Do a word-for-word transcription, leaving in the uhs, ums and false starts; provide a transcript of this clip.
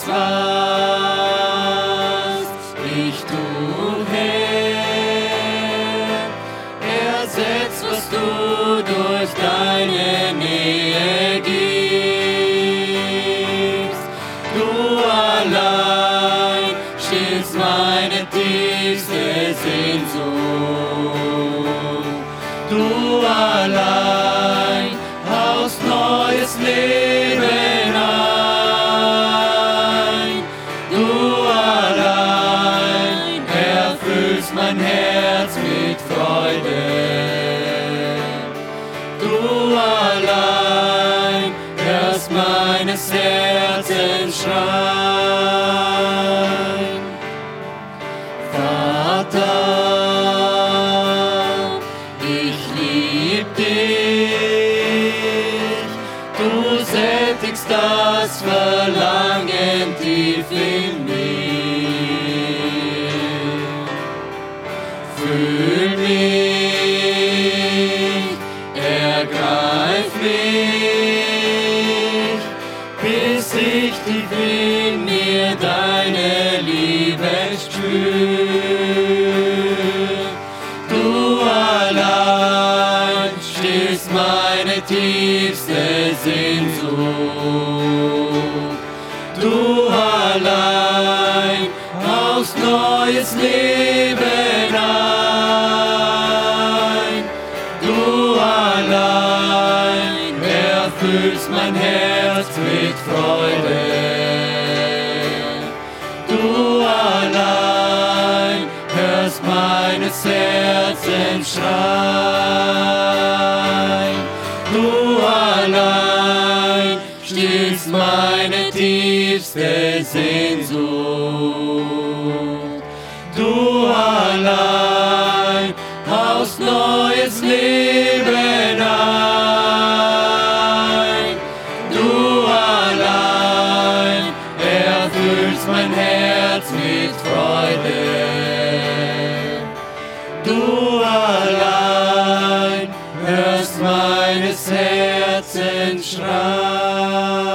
alles, was ich tu, Herr, ersetzt, was du durch deine Nähe gibst. Du allein stillst meine tiefste Sehnsucht. Du allein haust neues Leben ein. Du allein erfüllst mein Herz mit Freude. Du allein hörst meines Herzens Schreien. Vater, ich lieb dich, du sättigst das Verlangen tief in mir. Fühl mich, ergreif mich, bis ich tief in mir deine Liebe spür. Du allein stillst meine tiefste Sehnsucht. Du allein haust neues Leben ein. Du allein erfüllst mein Herz mit Freude. Du allein hörst meines Herzens Schreien. Du allein stillst meine tiefste Sehnsucht. Du allein haust neues Leben ein. Du allein erfüllst mein Herz mit Freude. Du allein hörst meines Herzens Schrei.